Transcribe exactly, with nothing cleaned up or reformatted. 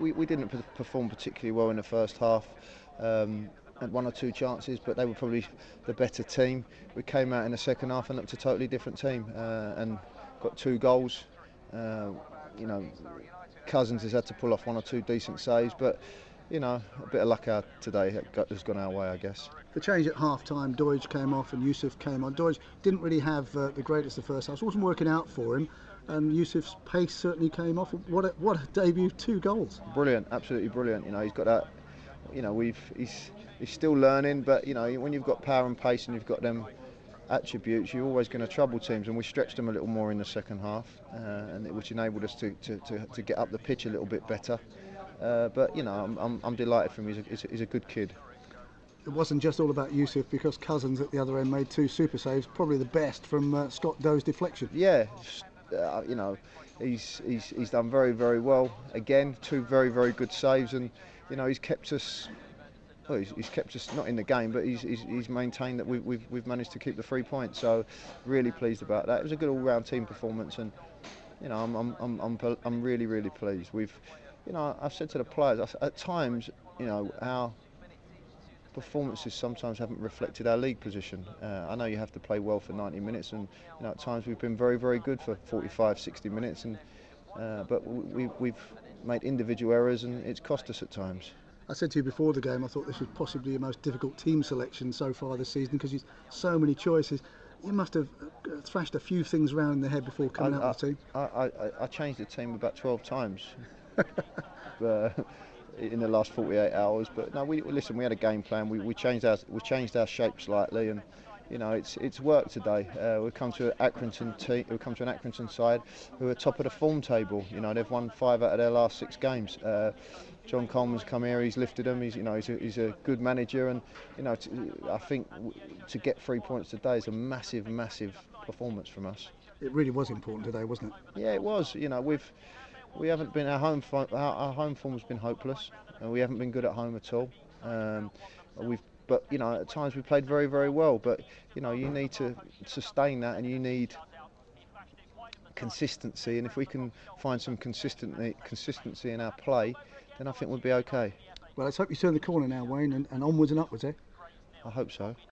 we, we didn't p- perform particularly well in the first half. Um, had one or two chances, but they were probably the better team. We came out in the second half and looked a totally different team, uh, and got two goals. Uh, you know, Cousins has had to pull off one or two decent saves, but you know, a bit of luck out today has gone our way, I guess. The change at half time, Doidge came off and Yusuf came on. Doidge didn't really have uh, the greatest the first half, it wasn't working out for him, and Yusuf's pace certainly came off. What a, what a debut, two goals. Brilliant, absolutely brilliant. You know, he's got that, you know, we've he's he's still learning, but you know, when you've got power and pace and you've got them attributes, you're always going to trouble teams, and we stretched them a little more in the second half, uh, and it, which enabled us to, to, to, to get up the pitch a little bit better. Uh, but you know, I'm, I'm, I'm delighted for him. He's a, he's, a, he's a good kid. It wasn't just all about Yusuf, because Cousins at the other end made two super saves, probably the best from uh, Scott Doe's deflection. Yeah, uh, you know, he's, he's he's done very very well. Again, two very very good saves, and you know, he's kept us. Well, he's, he's kept us not in the game, but he's he's, he's maintained that we, we've we've managed to keep the three points. So, really pleased about that. It was a good all-round team performance, and you know, I'm I'm I'm I'm, I'm really really pleased. We've, you know, I've said to the players at times, you know, our performances sometimes haven't reflected our league position. Uh, I know you have to play well for ninety minutes, and you know, at times we've been very very good for forty-five, sixty minutes, and uh, but we, we've made individual errors, and it's cost us at times. I said to you before the game, I thought this was possibly your most difficult team selection so far this season, because you've so many choices. You must have thrashed a few things around in the head before coming I, out with the team. I, I, I changed the team about twelve times uh, in the last forty-eight hours. But no, we listen. We had a game plan. We, we changed our we changed our shape slightly, and you know, it's it's worked today. Uh, we've come to an Accrington team. We've come to an Accrington side who are top of the form table. You know, they've won five out of their last six games. Uh, John Coleman's come here. He's lifted them. He's you know he's a, he's a good manager, and you know to, I think w- to get three points today is a massive massive performance from us. It really was important today, wasn't it? Yeah, it was. You know, we've we haven't been our home our, our home form's been hopeless, and we haven't been good at home at all. Um, we've but you know at times we played very very well. But you know you need to sustain that, and you need consistency. And if we can find some consistency consistency in our play, then I think we'll be okay. Well, let's hope you turn the corner now, Wayne, and, and onwards and upwards, eh? I hope so.